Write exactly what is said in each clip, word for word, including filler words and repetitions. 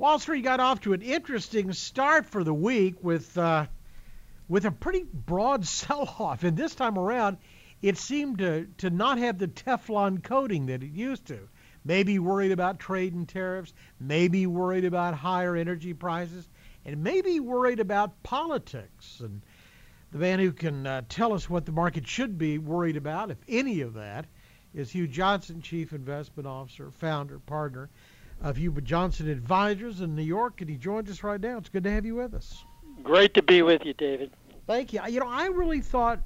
Wall Street got off to an interesting start for the week with uh, with a pretty broad sell-off, and this time around, it seemed to to not have the Teflon coating that it used to. Maybe worried about trade and tariffs, maybe worried about higher energy prices, and maybe worried about politics. And the man who can uh, tell us what the market should be worried about, if any of that, is Hugh Johnson, Chief Investment Officer, founder, partner of Hugh Johnson Advisors in New York, and he joins us right now. It's good to have you with us. Great to be with you, David. Thank you. You know, I really thought,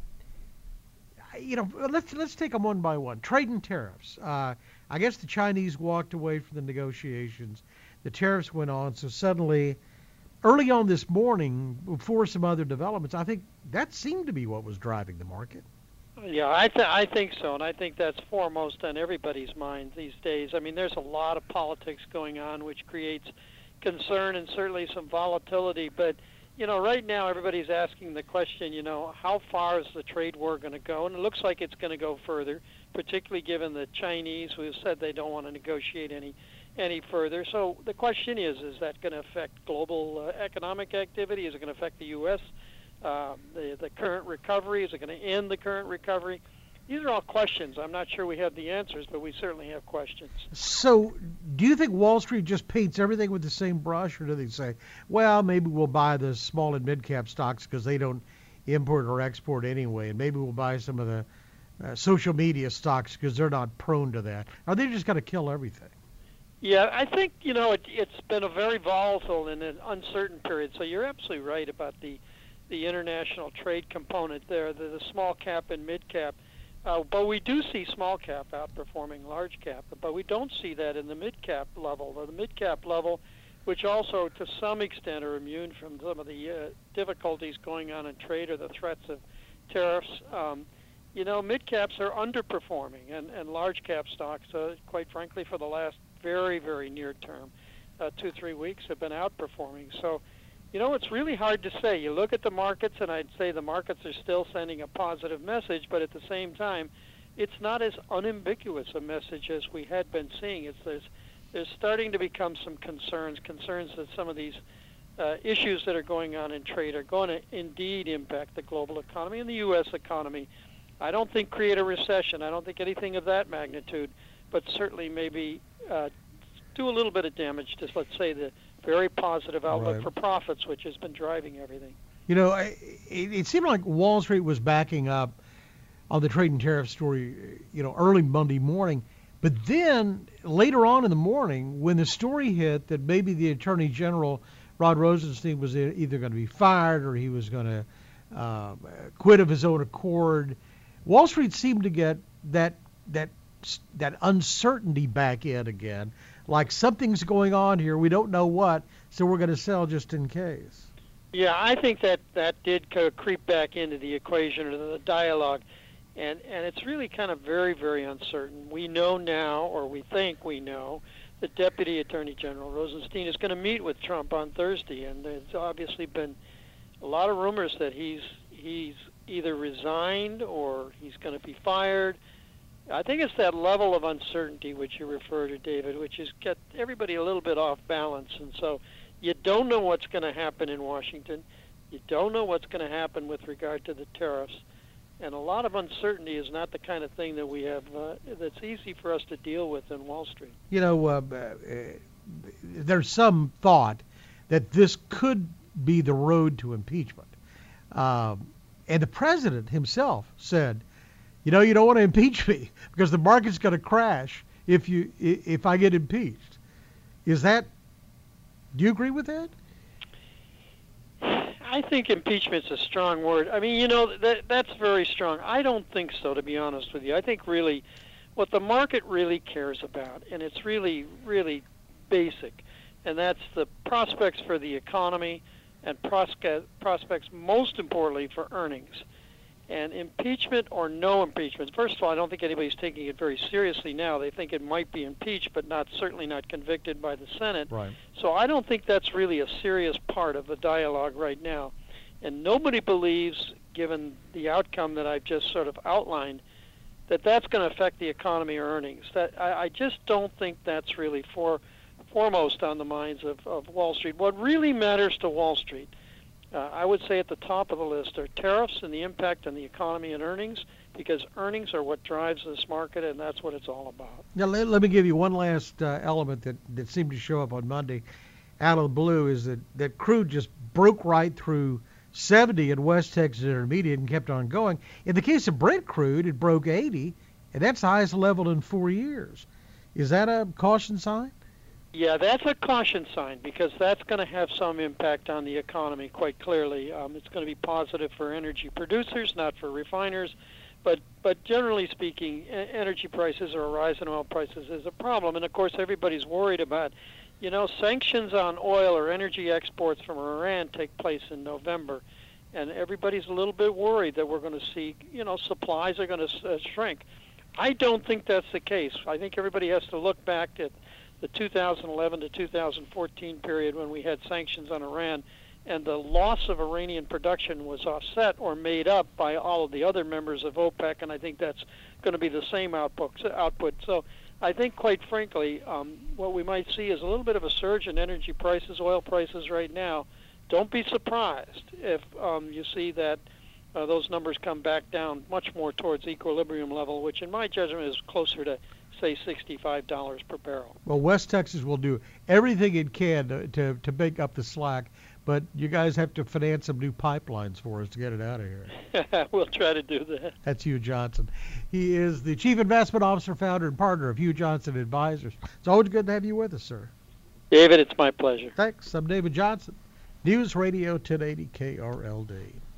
you know, let's let's take them one by one. Trade and tariffs. Uh, I guess the Chinese walked away from the negotiations. The tariffs went on, so suddenly, early on this morning, before some other developments, I think that seemed to be what was driving the market. Yeah, I, th- I think so, and I think that's foremost on everybody's mind these days. I mean, there's a lot of politics going on, which creates concern and certainly some volatility. But, you know, right now everybody's asking the question, you know, how far is the trade war going to go? And it looks like it's going to go further, particularly given the Chinese who have said they don't want to negotiate any any further. So the question is, is that going to affect global uh, economic activity? Is it going to affect the U S? Uh, the, the current recovery? Is it going to end the current recovery? These are all questions. I'm not sure we have the answers, but we certainly have questions. So do you think Wall Street just paints everything with the same brush, or do they say, well, maybe we'll buy the small and mid-cap stocks because they don't import or export anyway, and maybe we'll buy some of the uh, social media stocks because they're not prone to that? Are they just going to kill everything? Yeah, I think, you know, it, it's been a very volatile and an uncertain period, so you're absolutely right about the the international trade component there, the, the small cap and mid cap. Uh, but we do see small cap outperforming large cap, but we don't see that in the mid cap level. Or the mid cap level, which also to some extent are immune from some of the uh, difficulties going on in trade or the threats of tariffs. Um, you know, mid caps are underperforming, and, and large cap stocks, uh, quite frankly, for the last very, very near term, uh, two, three weeks have been outperforming. So, you know, it's really hard to say. You look at the markets, and I'd say the markets are still sending a positive message, but at the same time, it's not as unambiguous a message as we had been seeing. It's there's, there's starting to become some concerns, concerns that some of these uh, issues that are going on in trade are going to indeed impact the global economy and the U S economy. I don't think create a recession. I don't think anything of that magnitude, but certainly maybe uh, do a little bit of damage to, let's say, the very positive outlook Right. for profits, which has been driving everything. You know, it, it seemed like Wall Street was backing up on the trade and tariff story, you know, early Monday morning. But then later on in the morning, when the story hit that maybe the Attorney General, Rod Rosenstein, was either going to be fired or he was going to uh, quit of his own accord, Wall Street seemed to get that that that uncertainty back in again. Like something's going on here, we don't know what, so we're going to sell just in case. Yeah, I think that that did kind of creep back into the equation or the dialogue, and and it's really kind of very, very uncertain. We know now, or we think we know, the Deputy Attorney General Rosenstein is going to meet with Trump on Thursday, and there's obviously been a lot of rumors that he's he's either resigned or he's going to be fired. I think it's that level of uncertainty which you refer to, David, which has kept everybody a little bit off balance. And so you don't know what's going to happen in Washington. You don't know what's going to happen with regard to the tariffs. And a lot of uncertainty is not the kind of thing that we have uh, that's easy for us to deal with in Wall Street. You know, uh, uh, there's some thought that this could be the road to impeachment. Um, and the president himself said, you know, you don't want to impeach me because the market's going to crash if you if I get impeached. Is that, do you agree with that? I think impeachment's a strong word. I mean, you know, that that's very strong. I don't think so, to be honest with you. I think really what the market really cares about, and it's really, really basic, and that's the prospects for the economy and prospe- prospects, most importantly, for earnings. And impeachment or no impeachment, first of all, I don't think anybody's taking it very seriously now. They think it might be impeached, but not certainly not convicted by the Senate. Right. So I don't think that's really a serious part of the dialogue right now. And nobody believes, given the outcome that I've just sort of outlined, that that's going to affect the economy or earnings. That I, I just don't think that's really for foremost on the minds of, of Wall Street. What really matters to Wall Street, uh, I would say at the top of the list, are tariffs and the impact on the economy and earnings, because earnings are what drives this market, and that's what it's all about. Now, let, let me give you one last uh, element that, that seemed to show up on Monday out of the blue, is that, that crude just broke right through seventy in West Texas Intermediate and kept on going. In the case of Brent crude, it broke eighty, and that's the highest level in four years. Is that a caution sign? Yeah, that's a caution sign, because that's going to have some impact on the economy quite clearly. Um, it's going to be positive for energy producers, not for refiners. But but generally speaking, energy prices or a rise in oil prices is a problem. And, of course, everybody's worried about, you know, sanctions on oil or energy exports from Iran take place in November. And everybody's a little bit worried that we're going to see, you know, supplies are going to uh, shrink. I don't think that's the case. I think everybody has to look back at the two thousand eleven to two thousand fourteen period when we had sanctions on Iran, and the loss of Iranian production was offset or made up by all of the other members of OPEC, and I think that's going to be the same output. output. So I think, quite frankly, um, what we might see is a little bit of a surge in energy prices, oil prices right now. Don't be surprised if um, you see that uh, those numbers come back down much more towards equilibrium level, which in my judgment is closer to, say, sixty-five dollars per barrel. Well, West Texas will do everything it can to, to, to make up the slack, but you guys have to finance some new pipelines for us to get it out of here. We'll try to do that. That's Hugh Johnson. He is the Chief Investment Officer, founder, and partner of Hugh Johnson Advisors. It's always good to have you with us, sir. David, it's my pleasure. Thanks. I'm David Johnson. News Radio ten eighty K R L D.